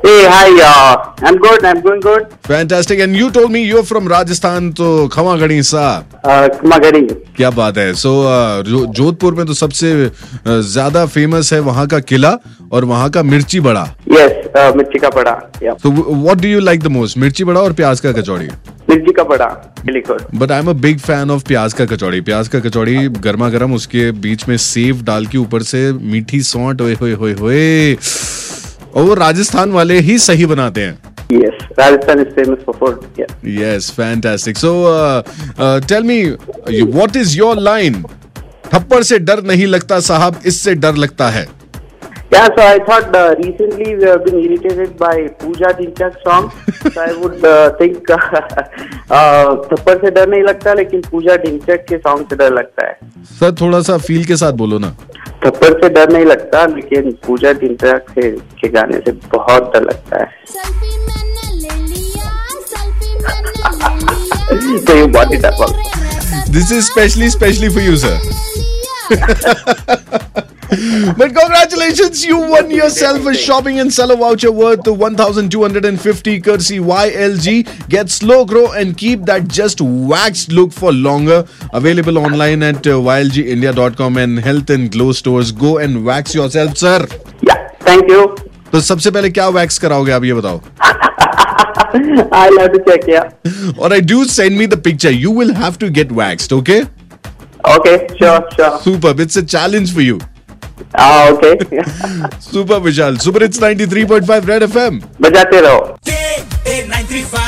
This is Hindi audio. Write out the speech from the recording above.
Hey, hi. I'm good. I'm doing good. Fantastic. And you told me you're from Rajasthan, तो खमागढ़ी सा. खमागढ़ी. क्या बात है. So जोधपुर में तो सबसे ज्यादा फेमस है वहाँ का किला और वहाँ का मिर्ची बड़ा. Yes, मिर्ची का बड़ा. Yeah. So what do you like the most? मिर्ची बड़ा और प्याज का कचौड़ी? मिर्ची का बड़ा. Really good. But I'm a big fan of प्याज का कचौड़ी. प्याज का कचौड़ी गर्मा गर्म, उसके बीच में सेव डाल के ऊपर से मीठी सौंठ, ओए होए होए होए. और वो राजस्थान वाले ही सही बनाते हैं. Yes, Rajasthan is famous for food. Yeah. Yes, fantastic. So, tell me, what is your line? थप्पड़ से डर नहीं लगता साहब, इससे डर लगता है. Yeah, so I thought recently we have been irritated by Pooja Dinchak song. So I would think थप्पड़ से डर नहीं लगता, लेकिन पूजा डिंचक के सॉन्ग से डर लगता है. सर थोड़ा सा फील के साथ बोलो ना. थप्पड़ से डर नहीं लगता, लेकिन पूजा डिंचक के गाने से बहुत डर लगता है. So you bought it up. This is specially for you, sir. But congratulations, you won yourself a shopping and seller voucher worth 1,250 courtesy YLG. Get slow grow and keep that just waxed look for longer. Available online at ylgindia.com and health and glow stores. Go and wax yourself, sir. Yeah, thank you. तो सबसे पहले क्या वैक्स कराओगे आप ये बताओ. I'll have to check, yeah. Alright, do send me the picture. You will have to get waxed, okay? Okay, sure. Superb. It's a challenge for you. Okay. Super Vishal. Super Hits 93.5 Red FM. बजाते रहो. 93.5